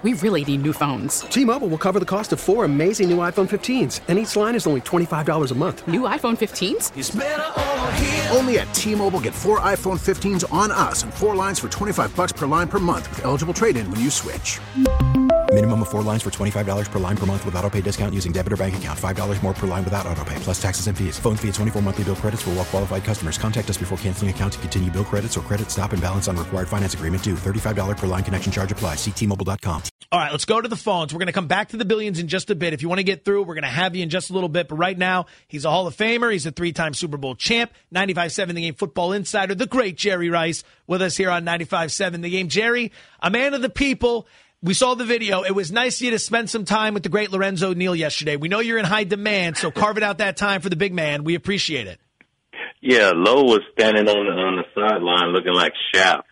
We really need new phones. T-Mobile will cover the cost of 4 amazing new iPhone 15s, and each line is only $25 a month. New iPhone 15s? It's better over here. Only at T-Mobile, get 4 iPhone 15s on us and 4 lines for $25 per line per month with eligible trade-in when you switch. Minimum of 4 lines for $25 per line per month with autopay discount using debit or bank account. $5 more per line without autopay, plus taxes and fees. Phone fee at 24 monthly bill credits for well-qualified customers. Contact us before canceling account to continue bill credits or credit stop and balance on required finance agreement due. $35 per line connection charge applies. See T-Mobile.com. All right, let's go to the phones. We're going to come back to the billions in just a bit. If you want to get through, we're going to have you in just a little bit. But right now, he's a Hall of Famer. He's a 3-time Super Bowl champ, 95.7 The Game football insider, the great Jerry Rice, with us here on 95.7 The Game. Jerry, a man of the people. We saw the video. It was nice of you to spend some time with the great Lorenzo Neal yesterday. We know you're in high demand, so carving out that time for the big man. We appreciate it. Yeah, Lo was standing on the sideline looking like Shaft.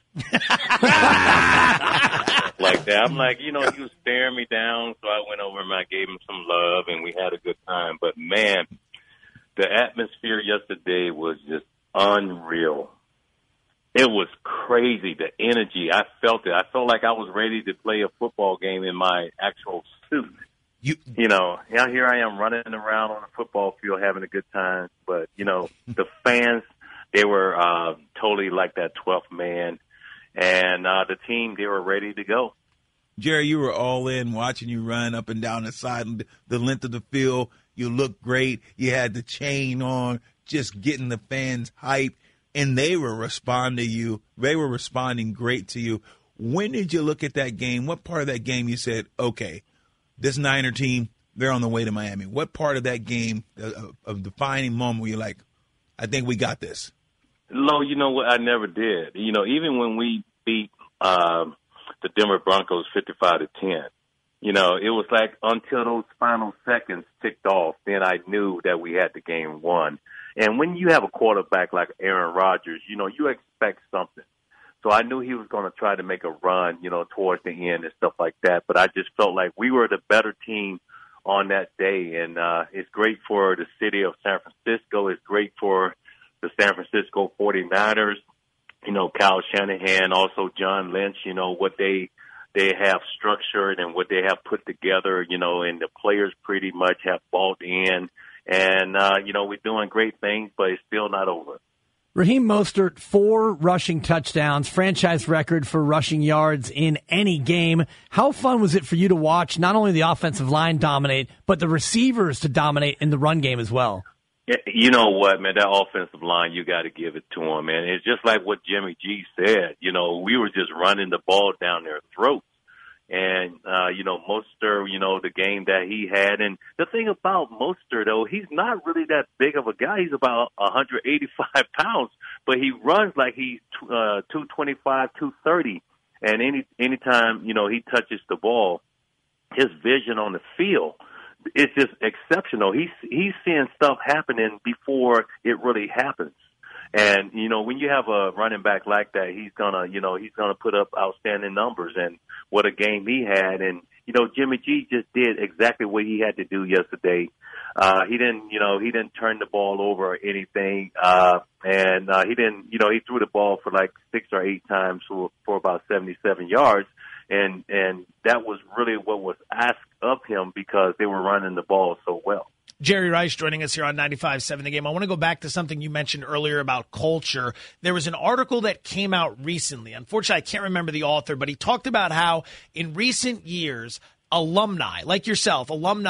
Like that. I'm like, he was staring me down, so I went over and I gave him some love, and we had a good time. But, man, the atmosphere yesterday was just unreal. It was crazy, the energy. I felt it. I felt like I was ready to play a football game in my actual suit. Here I am running around on a football field having a good time. But, the fans, they were totally like that 12th man. And the team, they were ready to go. Jerry, you were all in watching you run up and down the side, the length of the field. You looked great. You had the chain on, just getting the fans hyped. And they were responding to you. They were responding great to you. When did you look at that game? What part of that game you said, okay, this Niner team, they're on the way to Miami? What part of that game, a defining moment where you're like, I think we got this? Lo, you know what? I never did. Even when we beat the Denver Broncos 55-10, it was like until those final seconds ticked off, then I knew that we had the game won. And when you have a quarterback like Aaron Rodgers, you expect something. So I knew he was going to try to make a run, towards the end and stuff like that. But I just felt like we were the better team on that day. And it's great for the city of San Francisco. It's great for the San Francisco 49ers, Kyle Shanahan, also John Lynch, what they have structured and what they have put together, and the players pretty much have bought in. And, we're doing great things, but it's still not over. Raheem Mostert, 4 rushing touchdowns, franchise record for rushing yards in any game. How fun was it for you to watch not only the offensive line dominate, but the receivers to dominate in the run game as well? You know what, man, that offensive line, you got to give it to them, man. It's just like what Jimmy G said. We were just running the ball down their throats. And, Mostert, the game that he had. And the thing about Mostert, though, he's not really that big of a guy. He's about 185 pounds, but he runs like he's 225, 230. And anytime, he touches the ball, his vision on the field, it's just exceptional. He's seeing stuff happening before it really happens. And, when you have a running back like that, he's gonna put up outstanding numbers. And what a game he had. And, Jimmy G just did exactly what he had to do yesterday. He didn't turn the ball over or anything. He threw the ball for like 6 or 8 times for about 77 yards. And that was really what was asked of him because they were running the ball so well. Jerry Rice joining us here on 95.7 The Game. I want to go back to something you mentioned earlier about culture. There was an article that came out recently. Unfortunately, I can't remember the author, but he talked about how in recent years, alumni, like yourself,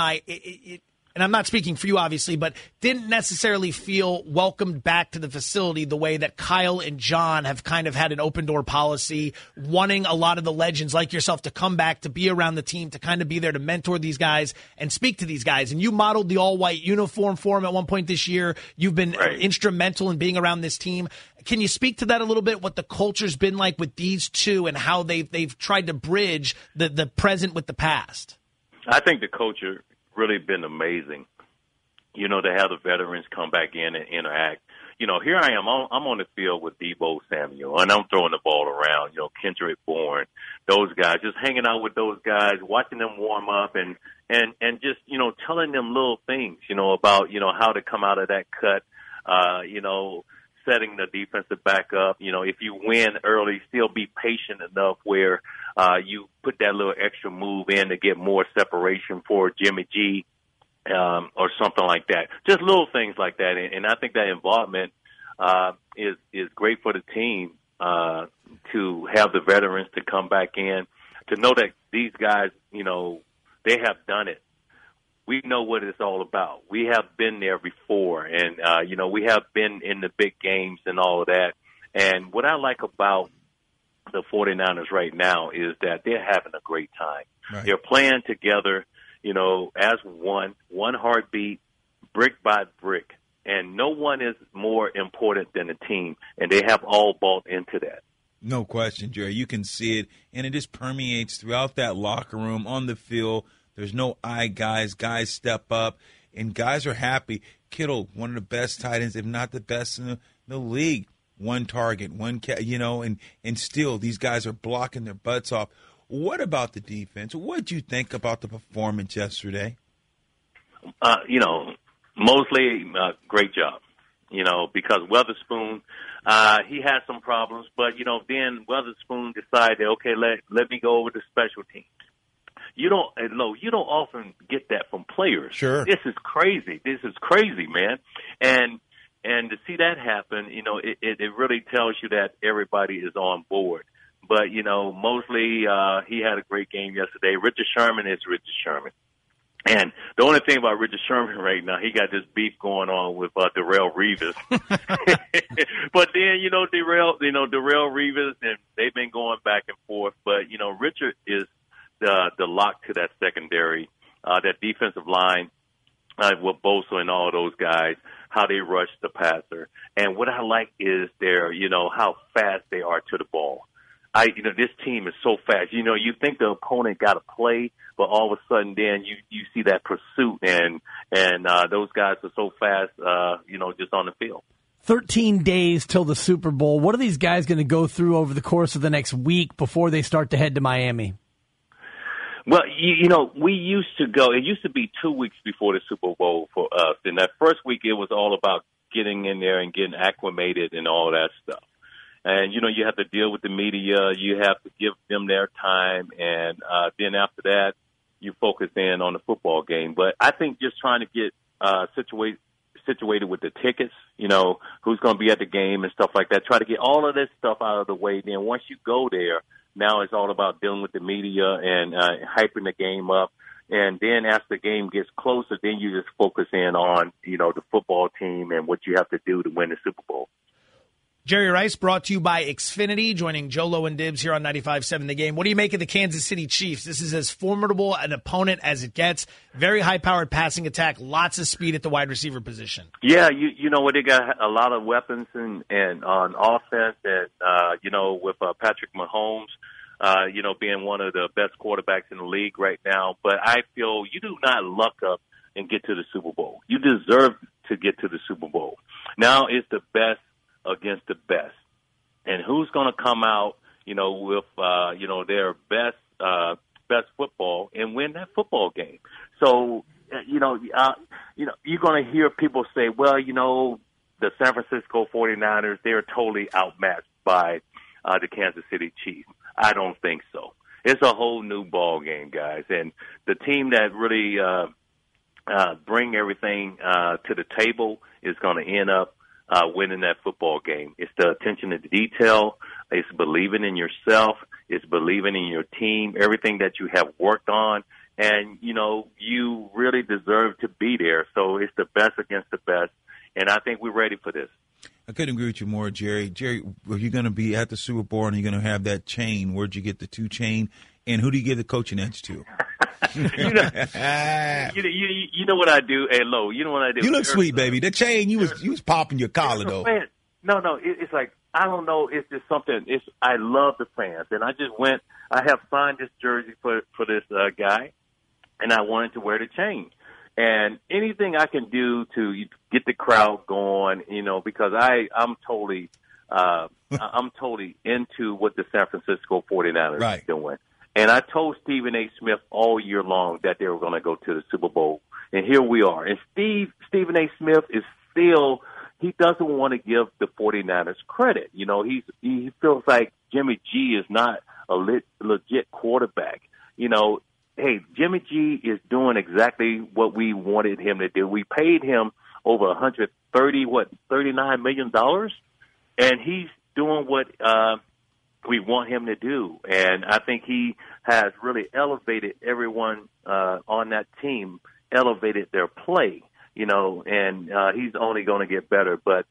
and I'm not speaking for you, obviously, but didn't necessarily feel welcomed back to the facility the way that Kyle and John have kind of had an open door policy, wanting a lot of the legends like yourself to come back, to be around the team, to kind of be there to mentor these guys and speak to these guys. And you modeled the all-white uniform for them at one point this year. You've been instrumental in being around this team. Can you speak to that a little bit, what the culture's been like with these two and how they've tried to bridge the present with the past? I think the culture really been amazing, to have the veterans come back in and interact. Here I am, I'm on the field with Deebo Samuel, and I'm throwing the ball around, Kendrick Bourne, those guys, just hanging out with those guys, watching them warm up and just, telling them little things, about, how to come out of that cut, setting the defensive back up. If you win early, still be patient enough where you put that little extra move in to get more separation for Jimmy G or something like that. Just little things like that. And I think that involvement is great for the team to have the veterans to come back in, to know that these guys, they have done it. We know what it's all about. We have been there before, and, we have been in the big games and all of that. And what I like about the 49ers right now is that they're having a great time. Right. They're playing together, as one heartbeat, brick by brick. And no one is more important than the team, and they have all bought into that. No question, Jerry. You can see it, and it just permeates throughout that locker room, on the field. There's no guys. Guys step up, and guys are happy. Kittle, one of the best tight ends, if not the best in the league. One target, and still these guys are blocking their butts off. What about the defense? What did you think about the performance yesterday? Mostly great job, because Weatherspoon, he had some problems, but, then Weatherspoon decided, okay, let me go over to special teams. You don't often get that from players. Sure. This is crazy. Man. And to see that happen, it really tells you that everybody is on board. But, mostly he had a great game yesterday. Richard Sherman is Richard Sherman. And the only thing about Richard Sherman right now, he got this beef going on with Darrelle Revis. But then, Darrelle Revis, and they've been going back and forth. But, Richard is the lock to that secondary, that defensive line with Bosa and all those guys, how they rush the passer. And what I like is how fast they are to the ball. This team is so fast. You think the opponent got to play, but all of a sudden then you see that pursuit and those guys are so fast, just on the field. 13 days till the Super Bowl. What are these guys going to go through over the course of the next week before they start to head to Miami? Well, we used to go. It used to be 2 weeks before the Super Bowl for us. And that first week, it was all about getting in there and getting acclimated and all that stuff. And, you have to deal with the media. You have to give them their time. And then after that, you focus in on the football game. But I think just trying to get situated with the tickets, who's going to be at the game and stuff like that. Try to get all of this stuff out of the way. Then once you go there, now it's all about dealing with the media and hyping the game up. And then as the game gets closer, then you just focus in on, the football team and what you have to do to win the Super Bowl. Jerry Rice brought to you by Xfinity, joining Jolo and Dibs here on 95.7 The Game. What do you make of the Kansas City Chiefs? This is as formidable an opponent as it gets. Very high-powered passing attack, lots of speed at the wide receiver position. Yeah, you know what? They got a lot of weapons and on offense, and with Patrick Mahomes, being one of the best quarterbacks in the league right now. But I feel you do not luck up and get to the Super Bowl. You deserve to get to the Super Bowl. Now it's the best against the best, and who's going to come out, with their best football and win that football game? So, you're going to hear people say, well, the San Francisco 49ers, they're totally outmatched by the Kansas City Chiefs. I don't think so. It's a whole new ball game, guys, and the team that really bring everything to the table is going to end up winning that football game. It's the attention to detail. It's believing in yourself. It's believing in your team, everything that you have worked on. And, you really deserve to be there. So it's the best against the best. And I think we're ready for this. I couldn't agree with you more, Jerry. Jerry, are you going to be at the Super Bowl and you're going to have that chain? Where'd you get the 2 chain? And who do you give the coaching edge to? You know what I do? Hey, Lo, you know what I do? You look sweet, baby. The chain, you was popping your collar, though. No, it's like, I don't know. It's just something. I love the fans. And I just I have signed this jersey for this guy, and I wanted to wear the chain. And anything I can do to get the crowd going, because I'm totally into what the San Francisco 49ers are doing. And I told Stephen A. Smith all year long that they were going to go to the Super Bowl. And here we are. And Stephen A. Smith is still, he doesn't want to give the 49ers credit. You know, he feels like Jimmy G is not a legit quarterback. You know, hey, Jimmy G is doing exactly what we wanted him to do. We paid him over $39 million, and he's doing what we want him to do. And I think he has really elevated everyone on that team, elevated their play, you know, and he's only going to get better. But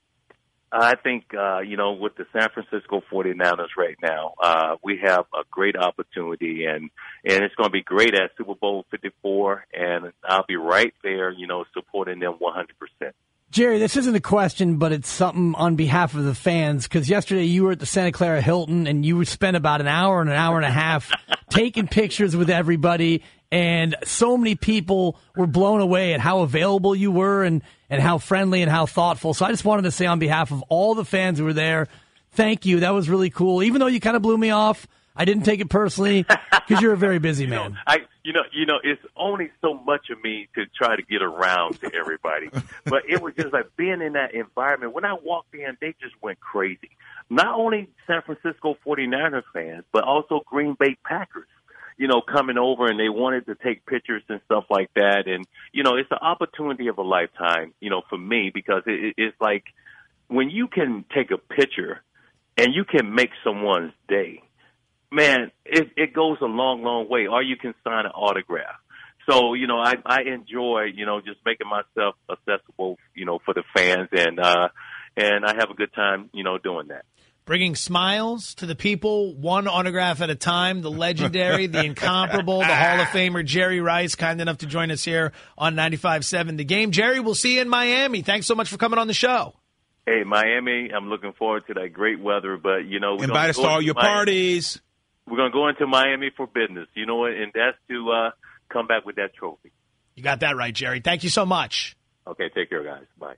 I think, you know, with the San Francisco 49ers right now, we have a great opportunity, and it's going to be great at Super Bowl 54, and I'll be right there, you know, supporting them 100%. Jerry, this isn't a question, but it's something on behalf of the fans, because yesterday you were at the Santa Clara Hilton, and you spent about an hour and a half taking pictures with everybody, and so many people were blown away at how available you were and how friendly and how thoughtful. So I just wanted to say on behalf of all the fans who were there, thank you. That was really cool. Even though you kind of blew me off, I didn't take it personally because you're a very busy man. You know, it's only so much of me to try to get around to everybody. But it was just like being in that environment. When I walked in, they just went crazy. Not only San Francisco 49ers fans, but also Green Bay Packers, you know, coming over, and they wanted to take pictures and stuff like that. And, you know, it's an opportunity of a lifetime, you know, for me, because it's like when you can take a picture and you can make someone's day, man, it goes a long, long way. Or you can sign an autograph. So, you know, I enjoy, you know, just making myself accessible, you know, for the fans, and I have a good time, you know, doing that. Bringing smiles to the people, one autograph at a time. The legendary, the incomparable, the Hall of Famer Jerry Rice, kind enough to join us here on 95.7 The Game. Jerry, we'll see you in Miami. Thanks so much for coming on the show. Hey, Miami, I'm looking forward to that great weather, but, you know, invite us to all your parties. We're going to go into Miami for business, you know, and that's to come back with that trophy. You got that right, Jerry. Thank you so much. Okay, take care, guys. Bye.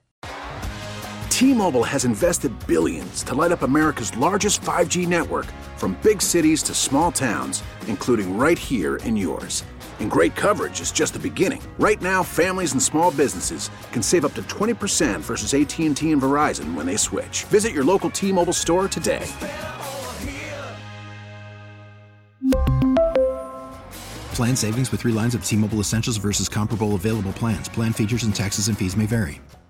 T-Mobile has invested billions to light up America's largest 5G network, from big cities to small towns, including right here in yours. And great coverage is just the beginning. Right now, families and small businesses can save up to 20% versus AT&T and Verizon when they switch. Visit your local T-Mobile store today. Plan savings with 3 lines of T-Mobile Essentials versus comparable available plans. Plan features and taxes and fees may vary.